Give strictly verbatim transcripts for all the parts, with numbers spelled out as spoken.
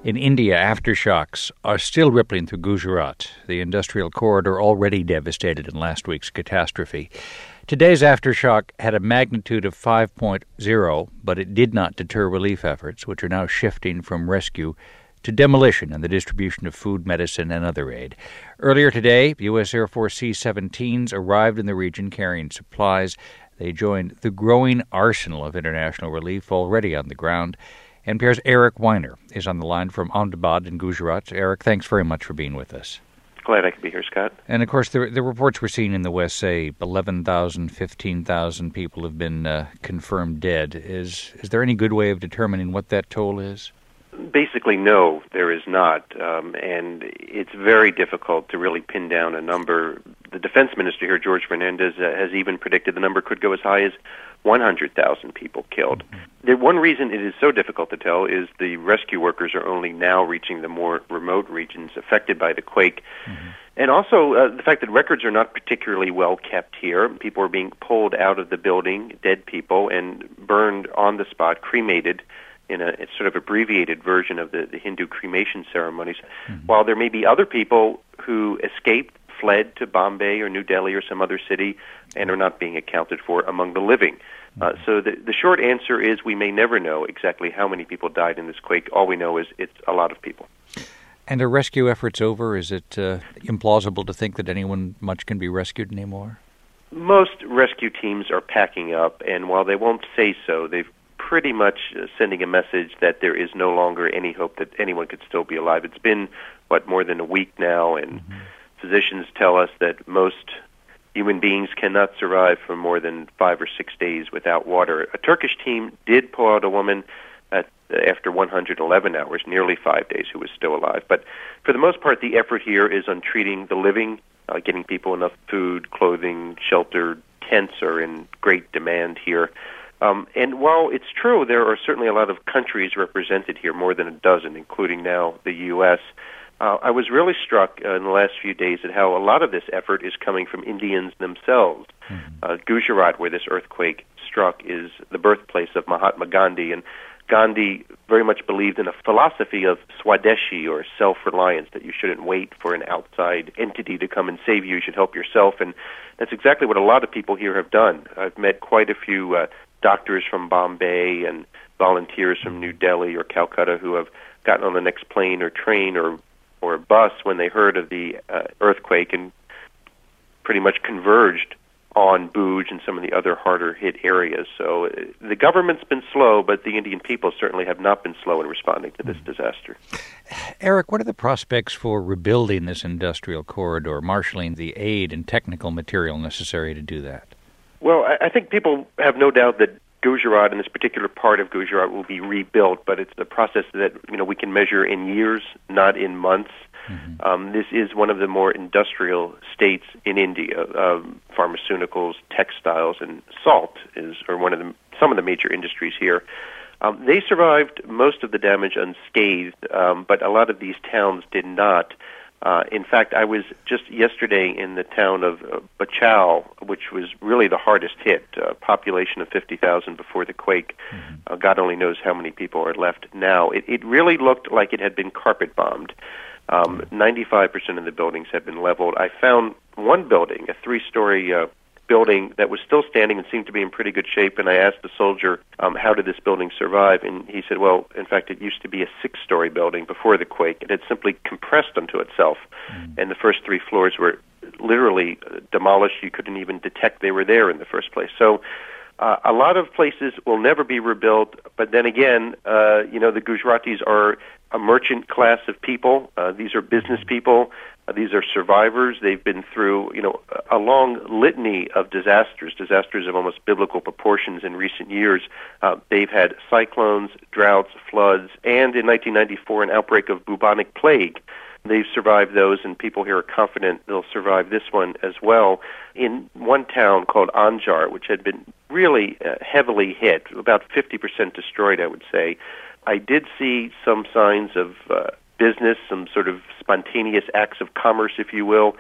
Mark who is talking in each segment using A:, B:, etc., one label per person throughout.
A: In India, aftershocks are still rippling through Gujarat, the industrial corridor already devastated in last week's catastrophe. Today's aftershock had a magnitude of five point oh, but it did not deter relief efforts, which are now shifting from rescue to demolition and the distribution of food, medicine, and other aid. Earlier today, U S Air Force C seventeens arrived in the region carrying supplies. They joined the growing arsenal of international relief already on the ground. N P R's Eric Weiner is on the line from Ahmedabad in Gujarat. Eric, thanks very much for being with us.
B: Glad I could be here, Scott.
A: And, of course, the, the reports we're seeing in the West say eleven thousand, fifteen thousand people have been uh, confirmed dead. Is is there any good way of determining what that toll is?
B: Basically, no, there is not. Um, and it's very difficult to really pin down a number. The defense minister here, George Fernandez, uh, has even predicted the number could go as high as one hundred thousand people killed. Mm-hmm. The one reason it is so difficult to tell is the rescue workers are only now reaching the more remote regions affected by the quake. Mm-hmm. And also uh, the fact that records are not particularly well kept here. People are being pulled out of the building, dead people, and burned on the spot, cremated in a sort of abbreviated version of the, the Hindu cremation ceremonies. Mm-hmm. While there may be other people who escaped, fled to Bombay or New Delhi or some other city and are not being accounted for among the living. Uh, so the, the short answer is we may never know exactly how many people died in this quake. All we know is it's a lot of people.
A: And are rescue efforts over? Is it uh, implausible to think that anyone much can be rescued anymore?
B: Most rescue teams are packing up, and while they won't say so, they've pretty much uh, sending a message that there is no longer any hope that anyone could still be alive. It's been, what, more than a week now, and mm-hmm. physicians tell us that most human beings cannot survive for more than five or six days without water. A Turkish team did pull out a woman at, after one hundred eleven hours, nearly five days, who was still alive. But for the most part, the effort here is on treating the living, uh, getting people enough food, clothing, shelter. Tents are in great demand here. Um, and while it's true, there are certainly a lot of countries represented here, more than a dozen, including now the U S, Uh, I was really struck uh, in the last few days at how a lot of this effort is coming from Indians themselves. Mm-hmm. Uh, Gujarat, where this earthquake struck, is the birthplace of Mahatma Gandhi, and Gandhi very much believed in a philosophy of Swadeshi, or self-reliance, that you shouldn't wait for an outside entity to come and save you. You should help yourself, and that's exactly what a lot of people here have done. I've met quite a few uh, doctors from Bombay and volunteers from New Delhi or Calcutta who have gotten on the next plane or train or or a bus when they heard of the uh, earthquake and pretty much converged on Bhuj and some of the other harder-hit areas. So uh, the government's been slow, but the Indian people certainly have not been slow in responding to this disaster.
A: Eric, what are the prospects for rebuilding this industrial corridor, marshaling the aid and technical material necessary to do that?
B: Well, I, I think people have no doubt that Gujarat, and this particular part of Gujarat, will be rebuilt, but it's a process that, you know, we can measure in years, not in months. Mm-hmm. Um, this is one of the more industrial states in India. Um, pharmaceuticals, textiles, and salt is are one of the some of the major industries here. Um, they survived most of the damage unscathed, um, but a lot of these towns did not. Uh, in fact, I was just yesterday in the town of uh, Bachau, which was really the hardest hit, uh, population of fifty thousand before the quake. Mm-hmm. Uh, God only knows how many people are left now. It, it really looked like it had been carpet bombed. Um, mm-hmm. ninety-five percent of the buildings had been leveled. I found one building, a three-story uh, building that was still standing and seemed to be in pretty good shape, and I asked the soldier, um, how did this building survive? And he said, well, in fact, it used to be a six-story building before the quake. It had simply compressed onto itself, mm. and the first three floors were literally demolished. You couldn't even detect they were there in the first place. So uh, a lot of places will never be rebuilt, but then again, uh, you know, the Gujaratis are a merchant class of people. Uh, these are business people. Uh, these are survivors. They've been through, you know, a long litany of disasters, disasters of almost biblical proportions in recent years. Uh, they've had cyclones, droughts, floods, and in nineteen ninety-four, an outbreak of bubonic plague. They've survived those, and people here are confident they'll survive this one as well. In one town called Anjar, which had been really uh, heavily hit, about fifty percent destroyed, I would say, I did see some signs of uh, business, some sort of spontaneous acts of commerce, if you will.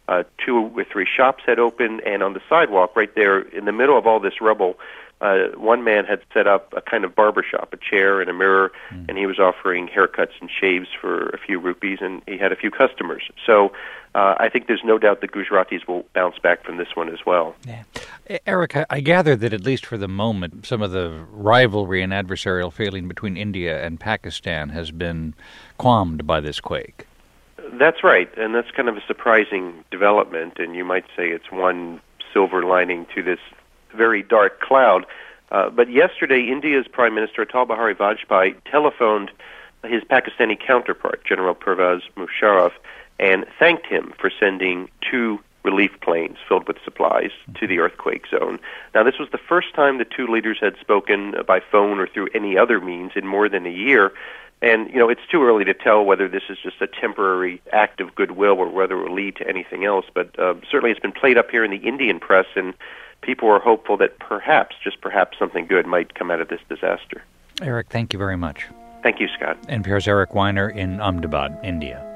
B: Uh, two or three shops had opened, and on the sidewalk right there in the middle of all this rubble, uh, one man had set up a kind of barber shop, a chair and a mirror, mm. and he was offering haircuts and shaves for a few rupees, and he had a few customers. So uh, I think there's no doubt the Gujaratis will bounce back from this one as well.
A: Yeah. Eric, I, I gather that at least for the moment, some of the rivalry and adversarial feeling between India and Pakistan has been calmed by this quake.
B: That's right, and that's kind of a surprising development, and you might say it's one silver lining to this very dark cloud. Uh, but yesterday, India's Prime Minister Atal Bihari Vajpayee telephoned his Pakistani counterpart, General Pervez Musharraf, and thanked him for sending two relief planes filled with supplies to the earthquake zone. Now, this was the first time the two leaders had spoken by phone or through any other means in more than a year. And, you know, it's too early to tell whether this is just a temporary act of goodwill or whether it will lead to anything else. But uh, certainly it's been played up here in the Indian press, and people are hopeful that perhaps, just perhaps, something good might come out of this disaster.
A: Eric, thank you very much.
B: Thank you, Scott.
A: N P R's Eric Weiner in Ahmedabad, India.